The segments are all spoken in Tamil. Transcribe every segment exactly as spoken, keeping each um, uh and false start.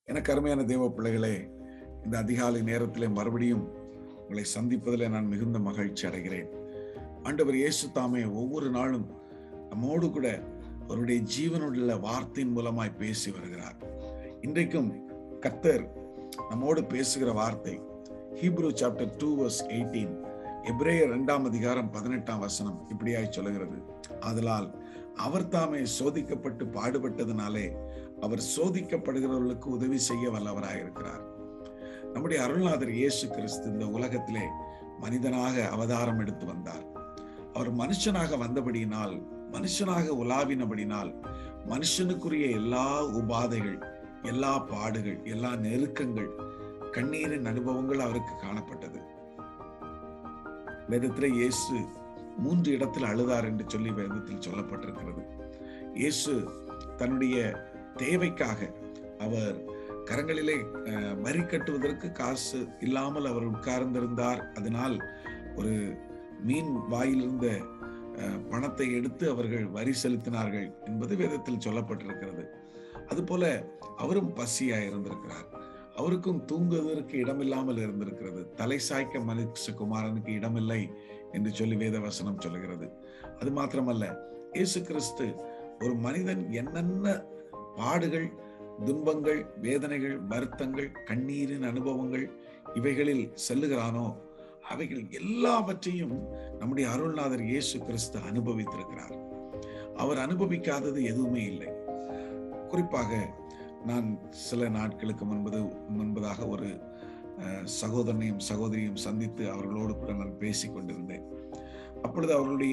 எனக்கு அருமையான தேவ பிள்ளைகளே, இந்த அதிகாலை நேரத்திலே மறுபடியும் உங்களை சந்திப்பதில் நான் மிகுந்த மகிழ்ச்சி அடைகிறேன். ஆண்டவர் இயேசு தாமே ஒவ்வொரு நாளும் நம்மோடு கூட அவருடைய ஜீவனுள்ள வார்த்தையின் மூலமாய் பேசி வருகிறார். இன்றைக்கும் கர்த்தர் நம்மோடு பேசுகிற வார்த்தை Hebrew chapter two verse eighteen, எபிரேயர் இரண்டாம் அதிகாரம் பதினெட்டாம் வசனம் இப்படியாய் சொல்லுகிறது. ஆதலால் அவர் தாமே சோதிக்கப்பட்டு பாடுபட்டதினாலே அவர் சோதிக்கப்படுகிறவர்களுக்கு உதவி செய்ய வல்லவராயிருக்கிறார். நம்முடைய அருள்நாதர் இயேசு கிறிஸ்து இந்த உலகத்திலே மனிதனாக அவதாரம் எடுத்து வந்தார். அவர் மனுஷனாக வந்தபடியினால், மனுஷனாக உலாவினபடினால், மனுஷனுக்குரிய எல்லா உபாதைகள், எல்லா பாடுகள், எல்லா நெருக்கங்கள், கண்ணீரின் அனுபவங்கள் அவருக்கு காணப்பட்டது. வேதத்திலே இயேசு மூன்று இடத்தில் அழுதார் என்று சொல்லி வேதத்தில் சொல்லப்பட்டிருக்கிறது. இயேசு தன்னுடைய தேவைக்காக அவர் கரங்களிலே வரி கட்டுவதற்கு காசு இல்லாமல் அவர் உட்கார்ந்திருந்தார். அதனால் ஒரு மீன் வாயிலிருந்த பணத்தை எடுத்து அவர்கள் வரி செலுத்தினார்கள் என்பது வேதத்தில் சொல்லப்பட்டிருக்கிறது. அதுபோல அவரும் பசியாய் இருந்திருக்கிறார். அவருக்கும் தூங்குவதற்கு இடமில்லாமல் இருந்திருக்கிறது. தலை சாய்க்க மனுஷகுமாரனுக்கு இடமில்லை என்று சொல்லி வேத வசனம் சொல்லுகிறது. அது மாத்திரமல்ல, இயேசு கிறிஸ்து ஒரு மனிதன் என்னென்ன பாடுகள், துன்பங்கள், வேதனைகள், வருத்தங்கள், கண்ணீரின் அனுபவங்கள் இவைகளில் செல்லுகிறானோ அவைகள் எல்லாவற்றையும் நம்முடைய அருள்நாதர் இயேசு கிறிஸ்து அனுபவித்திருக்கிறார். அவர் அனுபவிக்காதது எதுவுமே இல்லை. குறிப்பாக நான் சில நாட்களுக்கு முன்பது முன்பதாக ஒரு சகோதரனையும் சகோதரியும் சந்தித்து அவர்களோடு கூட நான் பேசி கொண்டிருந்தேன். அப்பொழுது அவர்களுடைய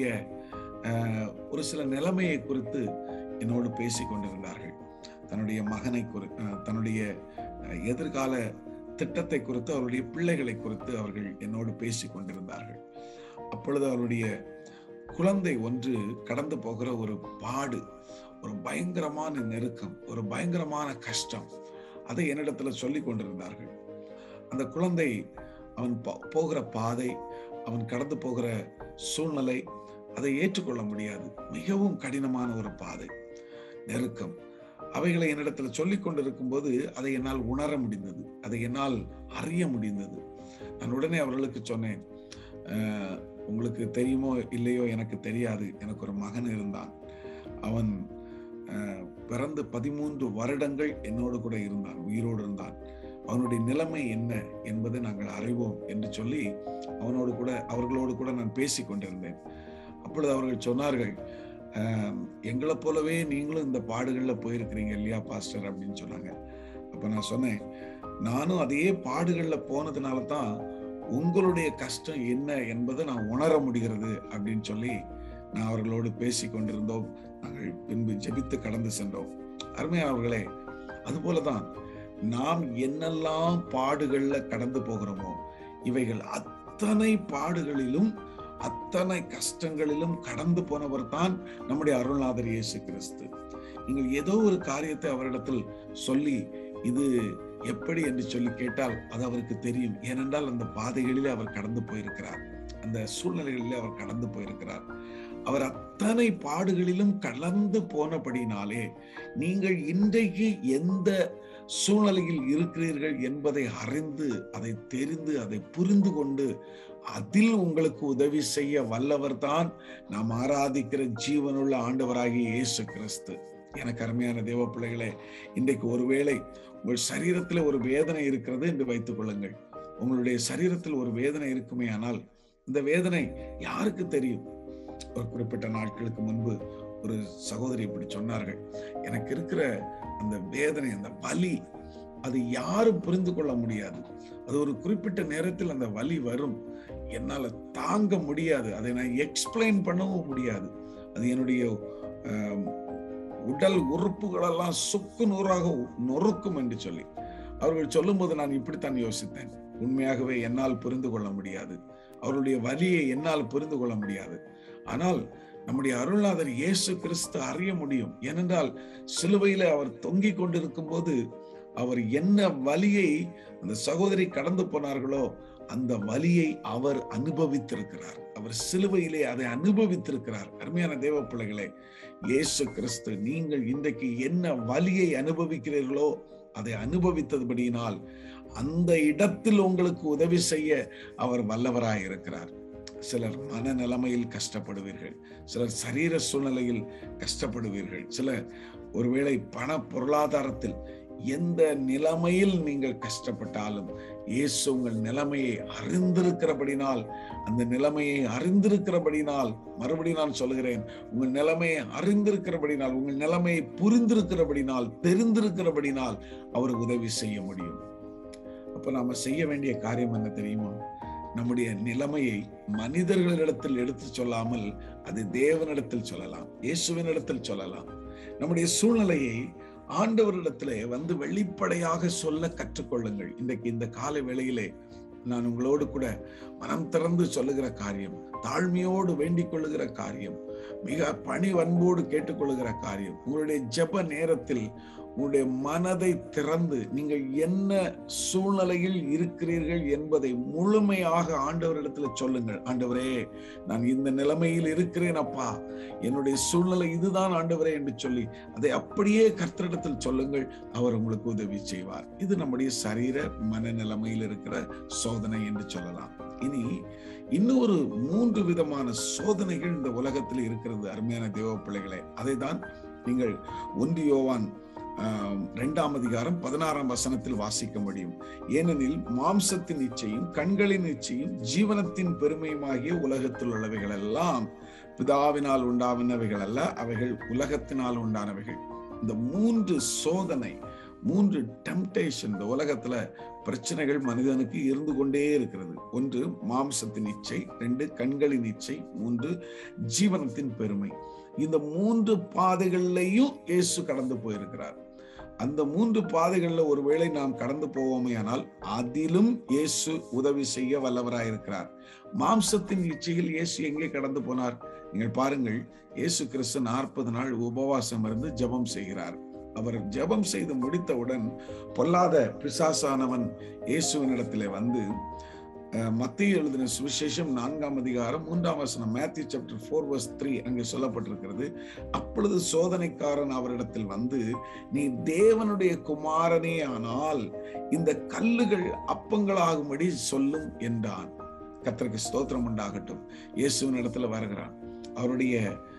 ஒரு சில நிலைமையை குறித்து என்னோடு பேசி கொண்டிருந்தார்கள். தன்னுடைய மகனை குறி தன்னுடைய எதிர்கால திட்டத்தை குறித்து, அவருடைய பிள்ளைகளை குறித்து அவர்கள் என்னோடு பேசி கொண்டிருந்தார்கள். அப்பொழுது அவருடைய குழந்தை ஒன்று கடந்து போகிற ஒரு பாடு, ஒரு பயங்கரமான நெருக்கம், ஒரு பயங்கரமான கஷ்டம், அதை என்னிடத்துல சொல்லி கொண்டிருந்தார்கள். அந்த குழந்தை அவன் போகிற பாதை, அவன் கடந்து போகிற சூழ்நிலை, அதை ஏற்றுக்கொள்ள முடியாது. மிகவும் கடினமான ஒரு பாதை, நெருக்கம். அவைகளை என்னிடத்துல சொல்லிக் கொண்டிருக்கும் போது அதை என்னால் உணர முடிந்தது, அதை என்னால் அறிய முடிந்தது. நான் உடனே அவர்களுக்கு சொன்னேன், உங்களுக்கு தெரியுமோ இல்லையோ எனக்கு தெரியாது, எனக்கு ஒரு மகன் இருந்தான். அவன் பிறந்து பதிமூன்று வருடங்கள் என்னோடு கூட இருந்தான், உயிரோடு இருந்தான். அவனுடைய நிலைமை என்ன என்பதை நாங்கள் அறிவோம் என்று சொல்லி அவனோடு கூட அவர்களோடு கூட நான் பேசி கொண்டிருந்தேன். அப்பொழுது அவர்கள் சொன்னார்கள், எங்களை போலவே நீங்களும் இந்த பாடுகள்ல போயிருக்கிறீங்க இல்லையா பாஸ்டர் அப்படின்னு சொன்னாங்க. அப்ப நான் சொன்னேன், நானும் அதே பாடுகள்ல போனதுனால தான் உங்களுடைய கஷ்டம் என்ன என்பதை நான் உணர முடிகிறது அப்படின்னு சொல்லி நான் அவர்களோடு பேசி கொண்டிருந்தோம். நாங்கள் பின்பு ஜெபித்து கடந்து சென்றோம். அருமையானவர்களே, அது போலதான் நாம் என்னெல்லாம் பாடுகள்ல கடந்து போகிறோமோ இவைகள் அத்தனை பாடுகளிலும் அத்தனை கஷ்டங்களிலும் கடந்து போனவர் தான் நம்முடைய அருள்நாதர் இயேசு கிறிஸ்து. நீங்கள் ஏதோ ஒரு காரியத்தை அவரிடத்தில் சொல்லி இது எப்படி என்று சொல்லி கேட்டால் அது அவருக்கு தெரியும். ஏனென்றால் அந்த பாதைகளிலே அவர் கடந்து போயிருக்கிறார், அந்த சூழ்நிலைகளிலே அவர் கடந்து போயிருக்கிறார். அவர் அத்தனை பாடுகளிலும் கலந்து போனபடினாலே நீங்கள் இன்றைக்கு எந்த சூழ்நிலையில் இருக்கிறீர்கள் என்பதை அறிந்து, அதை தெரிந்து, அதை புரிந்து கொண்டு அதில் உங்களுக்கு உதவி செய்ய வல்லவர் தான் நாம் ஆராதிக்கிற ஜீவனுள்ள ஆண்டவராகிய இயேசு கிறிஸ்து. எனக்கு அருமையான தேவ பிள்ளைகளே, இன்றைக்கு ஒருவேளை உங்கள் சரீரத்தில் ஒரு வேதனை இருக்கிறது என்று வைத்துக் கொள்ளுங்கள். உங்களுடைய சரீரத்தில் ஒரு வேதனை இருக்குமே ஆனால் இந்த வேதனை யாருக்கு தெரியும்? ஒரு குறிப்பிட்ட நாட்களுக்கு முன்பு ஒரு சகோதரி இப்படி சொன்னார்கள், எனக்கு இருக்கிற அந்த வேதனை, அந்த வலி, அது யாரும் புரிந்து கொள்ள முடியாது. அது ஒரு குறிப்பிட்ட நேரத்தில் அந்த வலி வரும், என்னால தாங்க முடியாது, அதை நான் எக்ஸ்பிளைன் பண்ணவும் முடியாது. அது என்னுடைய உடல் உறுப்புகளெல்லாம் சுக்கு நூறாக நொறுக்கும் என்று சொல்லி அவர்கள் சொல்லும் போது நான் இப்படித்தான் யோசித்தேன், உண்மையாகவே என்னால் புரிந்து கொள்ள முடியாது, அவருடைய வலியை என்னால் புரிந்து கொள்ள முடியாது. ஆனால் நம்முடைய அருள்நாதர் இயேசு கிறிஸ்து அறிய முடியும். ஏனென்றால் சிலுவையில அவர் தொங்கிக் கொண்டிருக்கும் போது அவர் என்ன வலியை அந்த சகோதரி கடந்து போனார்களோ அந்த வலியை அவர் அனுபவித்திருக்கிறார். அவர் சிலுவையிலே அதை அனுபவித்திருக்கிறார். அருமையான தேவ பிள்ளைகளே, இயேசு கிறிஸ்து நீங்கள் இன்றைக்கு என்ன வலியை அனுபவிக்கிறீர்களோ அதை அனுபவித்தபடியினால் அந்த இடத்தில் உங்களுக்கு உதவி செய்ய அவர் வல்லவராய் இருக்கிறார். சிலர் மன நிலைமையில் கஷ்டப்படுவீர்கள், சிலர் சரீர சூழ்நிலையில் கஷ்டப்படுவீர்கள், சிலர் ஒருவேளை பண பொருளாதாரத்தில் எந்த நிலைமையில் நீங்கள் கஷ்டப்பட்டாலும் இயேசு உங்கள் நிலைமையை அறிந்திருக்கிறபடினால், அந்த நிலைமையை அறிந்திருக்கிறபடினால், மறுபடியும் நான் சொல்லுகிறேன், உங்கள் நிலைமையை அறிந்திருக்கிறபடினால், உங்கள் நிலைமையை புரிந்திருக்கிறபடினால், தெரிந்திருக்கிறபடினால் அவருக்கு உதவி செய்ய முடியும். அப்ப நாம செய்ய வேண்டிய காரியம் என்ன தெரியுமா? நம்முடைய நிலைமையை மனிதர்களிடத்தில் எடுத்து சொல்லாமல் அது தேவனிடத்தில் சொல்லலாம், இயேசுவினிடத்தில் சொல்லலாம். நம்முடைய சூழ்நிலையை ஆண்டவரிடத்திலே வந்து வெளிப்படையாக சொல்ல கற்றுக்கொள்ளுங்கள். இன்றைக்கு இந்த காலை வேளையிலே நான் உங்களோடு கூட மனம் திறந்து சொல்லுகிற காரியம், தாழ்மையோடு வேண்டிக் கொள்ளுகிற காரியம், மிக பணிவன்போடு கேட்டுக்கொள்ளுகிற காரியம், உங்களுடைய ஜெப நேரத்தில் உங்களுடைய மனதை திறந்து நீங்கள் என்ன சூழ்நிலையில் இருக்கிறீர்கள் என்பதை முழுமையாக ஆண்டவரிடத்துல சொல்லுங்கள். ஆண்டவரே, நான் இந்த நிலைமையில் இருக்கிறேன் அப்பா, என்னுடைய சூழ்நிலை இதுதான் ஆண்டவரே என்று சொல்லி அதை அப்படியே கர்த்தரிடத்தில் சொல்லுங்கள். அவர் உங்களுக்கு உதவி செய்வார். இது நம்முடைய சரீர மன நிலைமையில் இருக்கிற சோதனை என்று சொல்லலாம். இனி இன்னொரு மூன்று விதமான சோதனைகள் இந்த உலகத்தில் இருக்கிறது அருமையான தேவ பிள்ளைகளே. அதை தான் நீங்கள் ஒன்று யோவான் இரண்டாம் அதிகாரம் பதினாறாம் வசனத்தில் வாசிக்க முடியும். ஏனெனில் மாம்சத்தின் இச்சையும் கண்களின் இச்சையும் ஜீவனத்தின் பெருமையுமாகிய உலகத்தில் உள்ளவைகள் எல்லாம் பிதாவினால் உண்டானவைகள் அல்ல, அவைகள் உலகத்தினால் உண்டானவைகள். இந்த மூன்று சோதனை, மூன்று டெம்டேஷன் இந்த உலகத்துல பிரச்சனைகள் மனிதனுக்கு இருந்து கொண்டே இருக்கிறது. ஒன்று மாம்சத்தின் இச்சை, ரெண்டு கண்களின் இச்சை, மூன்று ஜீவனத்தின் பெருமை. இந்த மூன்று பாதைகள்லையும் இயேசு கடந்து போயிருக்கிறார். அந்த மூன்று பாதைகள்ல ஒருவேளை நாம் கடந்து போவோமே ஆனால் அதிலும் இயேசு உதவி செய்ய வல்லவராயிருக்கிறார். மாம்சத்தின் இச்சையில் இயேசு எங்கே கடந்து போனார்? நீங்கள் பாருங்கள், இயேசு கிறிஸ்து நாற்பது நாள் உபவாசம் இருந்து ஜெபம் செய்கிறார். அவர் ஜெபம் செய்து முடித்தவுடன் பொல்லாத பிசாசானவன் இயேசுவினிடத்திலே வந்து, மத்தேயு எழுதின சுவிசேஷம் நான்காம் அதிகாரம் மூன்றாம் வசனம், Matthew chapter four verse three அங்கே சொல்லப்பட்டிருக்கிறது. அப்பொழுது சோதனைக்காரன் அவரிடத்தில் வந்து, நீ தேவனுடைய குமாரனே ஆனால் இந்த கல்லுகள் அப்பங்களாகும்படி சொல்லும் என்றான். கர்த்தருக்கு ஸ்தோத்திரம் உண்டாகட்டும். இயேசுவின் இடத்துல வருகிறான். அவருடைய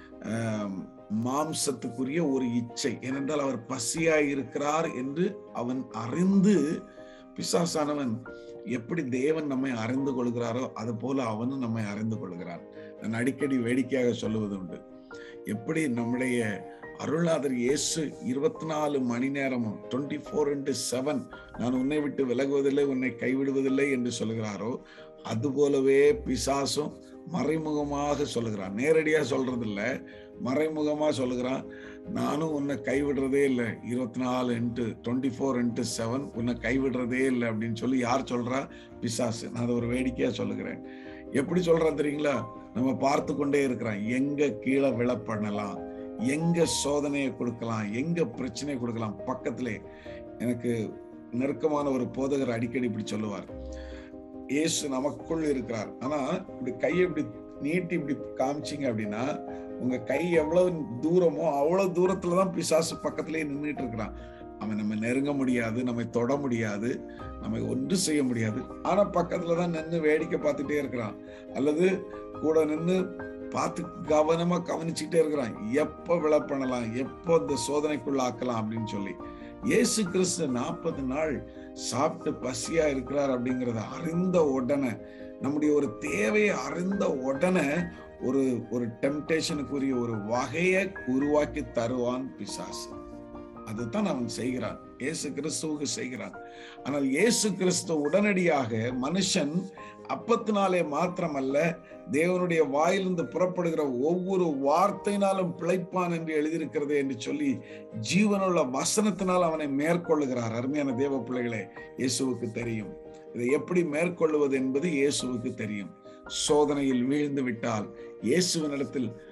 மாம்சத்துக்குரிய ஒரு இச்சை, ஏனென்றால் அவர் பசியாய் இருக்கிறார் என்று அவன் அறிந்து, பிசாசானவன் எப்படி தேவன் நம்மை அறிந்து கொள்கிறாரோ அது போல அவனும் நம்மை அறிந்து கொள்கிறான். நான் அடிக்கடி வேடிக்கையாக சொல்லுவது உண்டு, எப்படி நம்முடைய அருளாதர் இயேசு இருபத்தி நாலு மணி நேரமும் டுவெண்ட்டி ஃபோர் இன்டு செவன் நான் உன்னை விட்டு விலகுவதில்லை, உன்னை கைவிடுவதில்லை என்று சொல்கிறாரோ, அது போலவே பிசாசும் மறைமுகமாக சொல்லுகிறான். நேரடியா சொல்றது இல்ல, மறைமுகமா சொல்லுகிறான். நானும் உன்னை கைவிடுறதே இல்லை, இருபத்தி நாலு into twenty four into seven உன்னை கைவிடுறதே இல்லை அப்படின்னு சொல்லி யார் சொல்றா? பிசாசு. நான் அதை ஒரு வேடிக்கையா சொல்லுகிறேன். எப்படி சொல்றான் தெரியுங்களா? நம்ம பார்த்து கொண்டே இருக்கிறான். எங்க கீழே விழ பண்ணலாம், எங்க சோதனையை கொடுக்கலாம், எங்க பிரச்சனையை கொடுக்கலாம். பக்கத்திலே எனக்கு நெருக்கமான ஒரு போதகர் அடிக்கடி இப்படி சொல்லுவார், இயேசு நமக்குள் இருக்கிறார், ஆனா இப்படி கையை இப்படி நீட்டி இப்படி காமிச்சிங்க அப்படின்னா உங்க கை எவ்வளவு தூரமோ அவ்வளவு தூரத்துலதான் பிசாசு பக்கத்திலேயே நின்றுட்டு இருக்கிறான். அவன் நம்ம நெருங்க முடியாது, நம்ம தொட முடியாது, நம்ம ஒன்று செய்ய முடியாது. ஆனா பக்கத்துலதான் நின்று வேடிக்கை பார்த்துட்டே இருக்கிறான், அல்லது கூட நின்று பார்த்து கவனமா கவனிச்சுட்டே இருக்கிறான். எப்ப விழ பண்ணலாம், எப்போ இந்த சோதனைக்குள்ள ஆக்கலாம் அப்படின்னு சொல்லி. இயேசு கிறிஸ்து நாற்பது நாள் சாப்பிட்டு பசியா இருக்கிறார் அப்படிங்கிறத அறிந்த உடனே, நம்முடைய ஒரு தேவையை அறிந்த உடனே ஒரு ஒரு டெம்டேஷனுக்குரிய ஒரு வகையை உருவாக்கி தருவான் பிசாசு. அதுதான் அவன் செய்கிறான், இயேசு கிறிஸ்துவுக்கு செய்கிறான். ஆனால் இயேசு கிறிஸ்து உடனடியாக மனுஷன் அப்பத்தினாலே மாத்திரமல்ல, தேவனுடைய வாயிலிருந்து புறப்படுகிற ஒவ்வொரு வார்த்தையினாலும் பிழைப்பான் என்று எழுதியிருக்கிறது என்று சொல்லி ஜீவனுள்ள வசனத்தினால் அவனை மேற்கொள்ளுகிறார். அருமையான தேவ பிள்ளைகளே, இயேசுவுக்கு தெரியும் இதை எப்படி மேற்கொள்வது என்பது இயேசுவுக்கு தெரியும். சோதனையில் வீழ்ந்து விட்டால் இயேசுவினிடத்தில்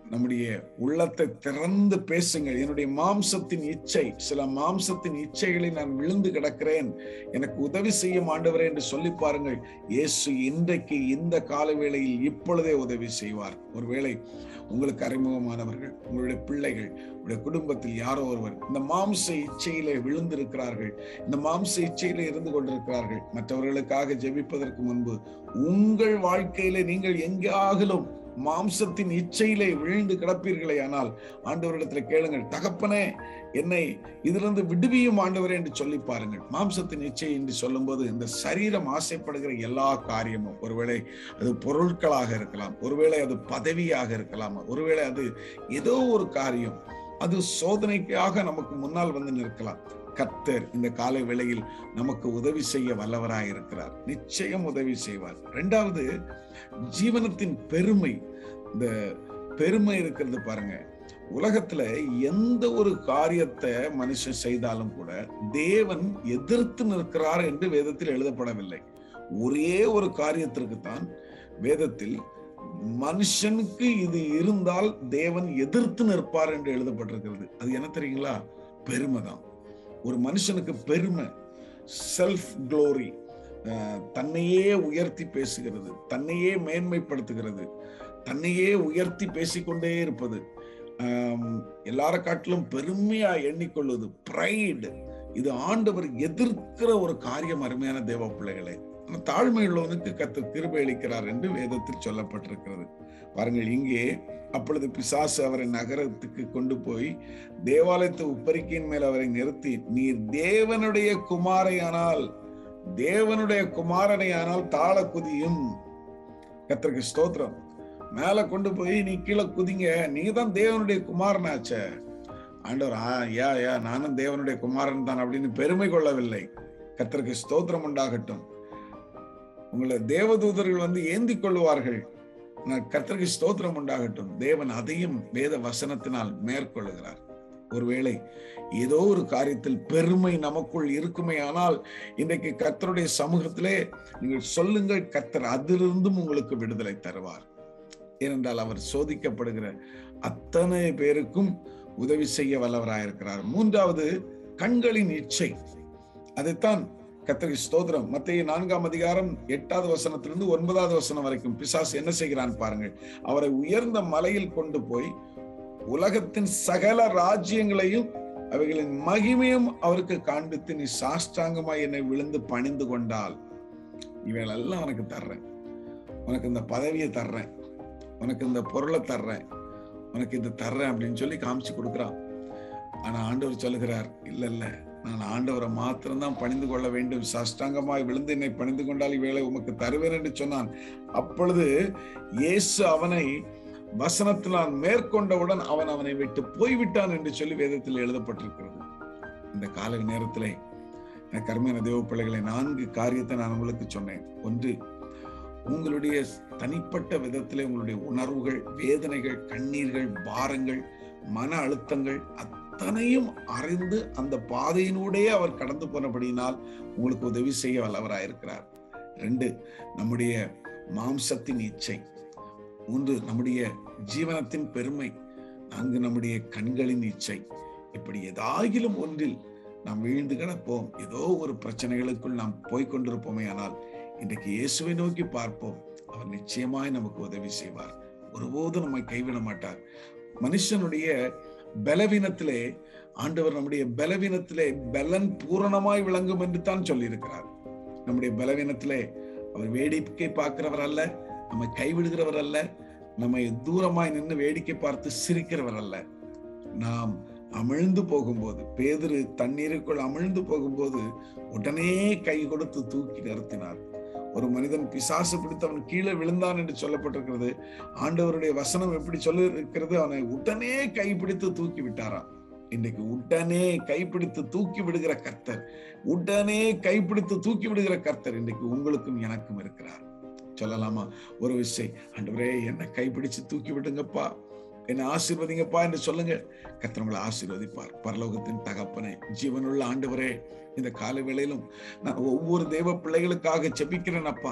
நம்முடைய உள்ளத்தை திறந்து பேசுங்கள். என்னுடைய மாம்சத்தின் இச்சை, சில மாம்சத்தின் இச்சைகளை நான் விழுந்து கிடக்கிறேன், எனக்கு உதவி செய்யும் ஆண்டவரே என்று சொல்லி பாருங்கள். இயேசு இன்றைக்கு இந்த கால வேளையில் இப்பொழுதே உதவி செய்வார். ஒருவேளை உங்களுக்கு அறிமுகமானவர்கள், உங்களுடைய பிள்ளைகள், உங்களுடைய குடும்பத்தில் யாரோ ஒருவர் இந்த மாம்ச இச்சையிலே விழுந்திருக்கிறார்கள், இந்த மாம்ச இச்சையிலே இருந்து கொண்டிருக்கிறார்கள். மற்றவர்களுக்காக ஜெபிப்பதற்கு முன்பு உங்கள் வாழ்க்கையிலே நீங்கள் எங்காகிலும் மாம்சத்தின் இச்சையிலே விழுந்து கிடப்பீர்களே ஆனால் ஆண்டவரிடத்தில் கேளுங்கள், தகப்பனே என்னை இதிலிருந்து விடுவியும் ஆண்டவரே என்று சொல்லி பாருங்கள். மாம்சத்தின் இச்சை என்று சொல்லும் போது இந்த சரீரம் ஆசைப்படுகிற எல்லா காரியமும், ஒருவேளை அது பொருட்களாக இருக்கலாம், ஒருவேளை அது பதவியாக இருக்கலாம், ஒருவேளை அது ஏதோ ஒரு காரியம், அது சோதனைக்காக நமக்கு முன்னால் வந்து நிற்கலாம். கர்த்தர் இந்த காலை வேளையில் நமக்கு உதவி செய்ய வல்லவராய் இருக்கிறார். நிச்சயம் உதவி செய்வார். இரண்டாவது, ஜீவனத்தின் பெருமை. இந்த பெருமை இருக்கிறது பாருங்க, உலகத்துல எந்த ஒரு காரியத்தை மனுஷன் செய்தாலும் கூட தேவன் எதிர்த்து நிற்கிறார் என்று வேதத்தில் எழுதப்படவில்லை. ஒரே ஒரு காரியத்திற்கு தான் வேதத்தில் மனுஷனுக்கு இது இருந்தால் தேவன் எதிர்த்து நிற்பார் என்று எழுதப்பட்டிருக்கிறது. அது என்ன தெரியுங்களா? பெருமை தான். ஒரு மனுஷனுக்கு பெருமை, செல்ஃப் க்ளோரி, தன்னையே உயர்த்தி பேசுகிறது, தன்னையே மேன்மைப்படுத்துகிறது, தன்னையே உயர்த்தி பேசிக்கொண்டே இருப்பது, எல்லார காட்டிலும் பெருமையா எண்ணிக்கொள்வது, பிரைடு. இது ஆண்டவர் எதிர்க்கிற ஒரு காரியம். அருமையான தேவ பிள்ளைகளே, தாழ்மை உள்ளவனுக்கு கர்த்தர் கிருபை அளிக்கிறார் என்று வேதத்தில் சொல்லப்பட்டிருக்கிறது. பாருங்கள், இங்கே அப்பொழுது பிசாசு அவரை நகரத்துக்கு கொண்டு போய் தேவாலயத்து உப்பரிக்கையின் மேல் அவரை நிறுத்தி, நீர் தேவனுடைய குமாரையானால், தேவனுடைய குமாரனை ஆனால் தாழ குதியும். கர்த்தருக்கு ஸ்தோத்திரம். மேல கொண்டு போய் நீ கீழே குதிங்க, நீங்க தான் தேவனுடைய குமாரனாச்ச. ஆண்டவர் ஆ யா யா நானும் தேவனுடைய குமாரன் தான் அப்படின்னு பெருமை கொள்ளவில்லை. கர்த்தருக்கு ஸ்தோத்திரம் உண்டாகட்டும். உங்களை தேவதூதர்கள் வந்து ஏந்தி கொள்ளுவார்கள். கர்த்தருக்கு ஸ்தோத்திரம் உண்டாகட்டும். தேவன் அதையும் வேத வசனத்தினால் மேற்கொள்ளுகிறார். ஒருவேளை ஏதோ ஒரு காரியத்தில் பெருமை நமக்குள் இருக்குமே ஆனால் இன்றைக்கு கர்த்தருடைய சமூகத்திலே நீங்கள் சொல்லுங்கள், கர்த்தர் அதிலிருந்தும் உங்களுக்கு விடுதலை தருவார். ஏனென்றால் அவர் சோதிக்கப்படுகிற அத்தனை பேருக்கும் உதவி செய்ய வல்லவராயிருக்கிறார். மூன்றாவது, கண்களின் இச்சை. அதைத்தான் கர்த்தருக்கு ஸ்தோத்திரம். மத்தேயு நான்காம் அதிகாரம் எட்டாவது வசனத்திலிருந்து ஒன்பதாவது வசனம் வரைக்கும் பிசாசு என்ன செய்கிறான் பாருங்கள். அவரை உயர்ந்த மலையில் கொண்டு போய் உலகத்தின் சகல ராஜ்யங்களையும் அவைகளின் மகிமையும் அவருக்கு காண்பித்து, நீ சாஷ்டாங்கமாய் என்னை விழுந்து பணிந்து கொண்டால் இவைகளெல்லாம் உனக்கு தர்றேன், உனக்கு இந்த பதவியை தர்றேன், உனக்கு இந்த பொருளை தர்றேன், உனக்கு இது தர்றேன் அப்படின்னு சொல்லி காமிச்சு கொடுக்குறான். ஆனா ஆண்டவர் சொல்லுகிறார், இல்ல இல்ல நான் ஆண்டவரை மாத்திரம்தான் பணிந்து கொள்ள வேண்டும், சாஷ்டாங்கமாய் விழுந்து என்னை பணிந்து கொண்டால் இவ்வேளை உமக்கு தருவேன் என்று சொன்னான். அப்பொழுது இயேசு அவனை வசனத்தினால் மேற்கொண்டவுடன் அவன் அவனை விட்டு போய்விட்டான் என்று சொல்லி வேதத்தில் எழுதப்பட்டிருக்கிறது. இந்த கால நேரத்திலே கர்மையான தேவ பிள்ளைகளை, நான்கு காரியத்தை நான் உங்களுக்கு சொன்னேன். ஒன்று, உங்களுடைய தனிப்பட்ட விதத்திலே உங்களுடைய உணர்வுகள், வேதனைகள், கண்ணீர்கள், பாரங்கள், மன அழுத்தங்கள் அத்தனையும் அறிந்து அந்த பாதையினூடே அவர் கடந்து போனபடியினால் உங்களுக்கு உதவி செய்ய வல்லவராயிருக்கிறார். ரெண்டு, நம்முடைய மாம்சத்தின் இச்சை. மூன்று, நம்முடைய ஜீவனத்தின் பெருமை. நான்கு, நம்முடைய கண்களின் இச்சை. இப்படி ஏதாகிலும் ஒன்றில் நாம் வீழ்ந்து கிடப்போம். ஏதோ ஒரு பிரச்சனைகளுக்குள் நாம் போய்கொண்டிருப்போமே ஆனால் இன்றைக்கு இயேசுவை நோக்கி பார்ப்போம். அவர் நிச்சயமாய் நமக்கு உதவி செய்வார். ஒருபோதும் நம்மை கைவிட மாட்டார். மனுஷனுடைய பலவீனத்திலே ஆண்டவர் நம்முடைய பலவீனத்திலே பலன் பூரணமாய் விளங்கும் என்று தான் சொல்லி இருக்கிறார். நம்முடைய பலவீனத்திலே அவர் வேடிக்கை பார்க்கிறவர் அல்ல, நம்மை கைவிடுகிறவர் அல்ல, நம்மை தூரமாய் நின்று வேடிக்கை பார்த்து சிரிக்கிறவர் அல்ல. நாம் அமிழ்ந்து போகும்போது, பேதுரு தண்ணீருக்குள் அமிழ்ந்து போகும்போது உடனே கை கொடுத்து தூக்கி நிறுத்தினார். ஒரு மனிதன் பிசாசு பிடித்தவன் கீழே விழுந்தான் என்று சொல்லப்பட்டிருக்கிறது. ஆண்டவருடைய வசனம் எப்படி சொல்லி இருக்கிறது? அவனை உடனே கைப்பிடித்து தூக்கி விட்டாராம். இன்றைக்கு உடனே கைப்பிடித்து தூக்கி விடுகிற கர்த்தர், உடனே கைப்பிடித்து தூக்கி விடுகிற கர்த்தர் இன்றைக்கு உங்களுக்கும் எனக்கும் இருக்கிறார். சொல்லலாமா? ஒரு விஷயம், ஆண்டவரே என்னை கைப்பிடிச்சு தூக்கி விடுங்கப்பா, என்னை ஆசீர்வதிங்கப்பா என்று சொல்லுங்க. கர்த்தர் உங்களை ஆசீர்வதிப்பார். பரலோகத்தின் தகப்பனே, ஜீவனுள்ள ஆண்டவரே, இந்த கால வேளையிலும் நான் ஒவ்வொரு தேவ பிள்ளைகளுக்காக ஜெபிக்கிறேன் அப்பா.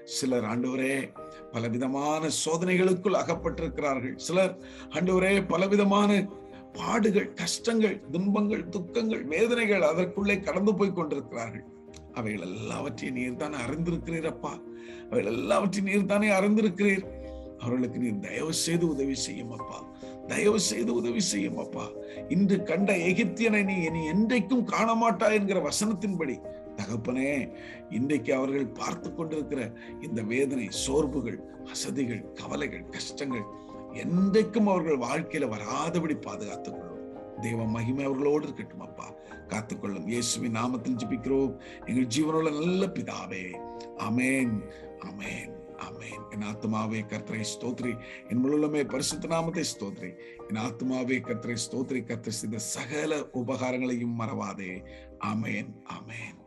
சிலர் ஆண்டவரே பலவிதமான சோதனைகளுக்குள் அகப்பட்டிருக்கிறார்கள். சிலர் ஆண்டவரே பலவிதமான பாடுகள், கஷ்டங்கள், துன்பங்கள், துக்கங்கள், வேதனைகள் அதற்குள்ளே கடந்து போய் கொண்டிருக்கிறார்கள். அவைகள் எல்லாவற்றையும் நீர் தானே அறிந்திருக்கிறீர் அப்பா. அவைகள் எல்லாவற்றையும் நீர் தானே அறிந்திருக்கிறீர். அவர்களுக்கு நீர் தயவு செய்து உதவி செய்யும் அப்பா. தயவு செய்து உதவி செய்யும் அப்பா. இன்று கண்ட எகிப்தியனை நீ இனி என்றைக்கும் காண மாட்டா என்கிற வசனத்தின்படி தகப்பனே, இன்றைக்கு அவர்கள் பார்த்து கொண்டிருக்கிற இந்த வேதனை, சோர்வுகள், அசதிகள், கவலைகள், கஷ்டங்கள் என்றைக்கும் அவர்கள் வாழ்க்கையில வராதபடி பாதுகாத்துக் கொள்ளும். தேவ மகிமை அவர்களோடு இருக்கட்டும் அப்பா. காத்துக்கொள்ளும். இயேசுவின் நாமத்தில் ஜெபிக்கிறோம் எங்கள் ஜீவனுள்ள நல்ல பிதாவே. ஆமென், ஆமென், ஆமென். என் ஆத்துமாவே கர்த்தரை ஸ்தோத்ரி, என் முழுமே பரிசுத்த நாமத்தை ஸ்தோத்ரி. என் ஆத்துமாவே கர்த்தரை ஸ்தோத்ரி, கர்த்தர் செய்த சகல உபகாரங்களையும் மறவாதே. ஆமென், ஆமென்.